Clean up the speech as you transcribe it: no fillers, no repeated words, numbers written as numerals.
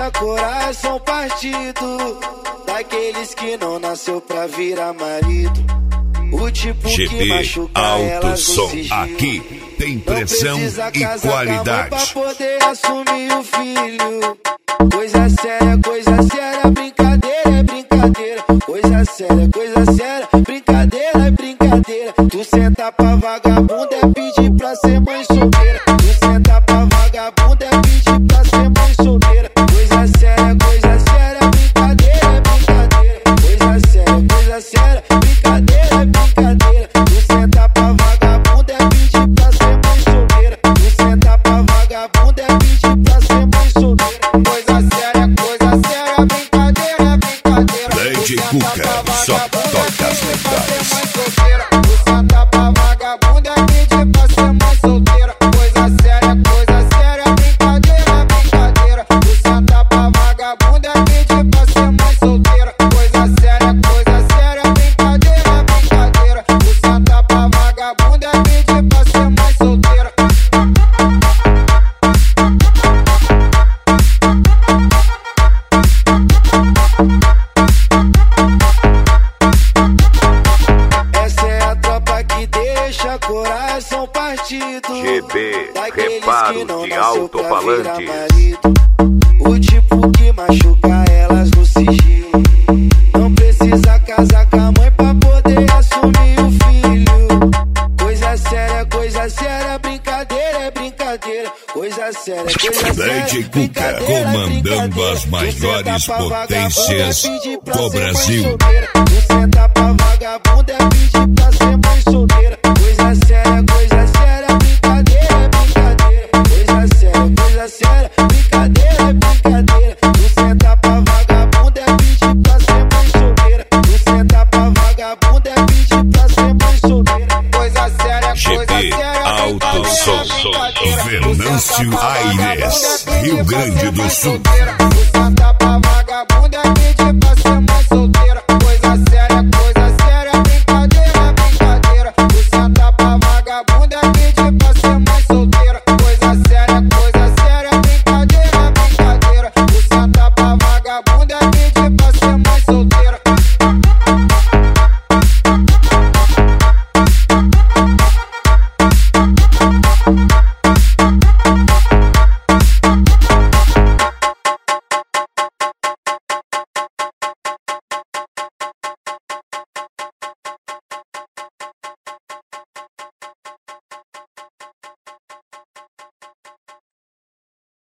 deixa coração partido, daqueles que não nasceu pra virar marido. O tipo que machuca elas no sigilo. Aqui tem pressão e qualidade. Pra poder assumir o filho. Coisa séria, brincadeira é brincadeira. Coisa séria, brincadeira é brincadeira. Tu senta pra vagabunda é pedir pra ser mãe solteira. Tu senta pra vagabunda é pedir pra ser mãe solteira. Coisa séria, brincadeira é brincadeira. Coisa séria, brincadeira é brincadeira. Tu senta pra vagabunda é pedir pra ser mãe solteira. Tu senta pra vagabunda é pedir pra ser mãe solteira. Coisa séria, brincadeira é brincadeira. Lady Cuca, só toca as verdades. Tu senta pra vagabunda é pedir pra ser mãe solteira. Coisa séria, brincadeira é brincadeira. Tu senta pra vagabunda é pedir pra ser mãe solteira. Coisa séria, brincadeira é brincadeira. Tu senta pra vagabunda é pedir pra ser mãe solteira. Essa é a tropa que deixa coração partido. GB, daqueles reparo que não de nasceu pra alto-falantes. virar marido. O tipo que machuca elas no sigilo. Não precisa casar com a mãe pra poder assumir o filho. Coisa séria, brincadeira é brincadeira. Coisa séria, Lady Cuca comandando as maiores potências do Brasil. Tu senta pra vagabunda é pedir pra ser mãe solteira. Coisa séria, brincadeira é brincadeira. Coisa séria, brincadeira é brincadeira. Tu senta pra vagabunda é pedir pra ser mãe solteira. Tu senta pra vagabunda é pedir pra ser mãe solteira. Coisa séria, GB, Alto Som, Venâncio Aires, Rio Grande do Sul. Tu senta pra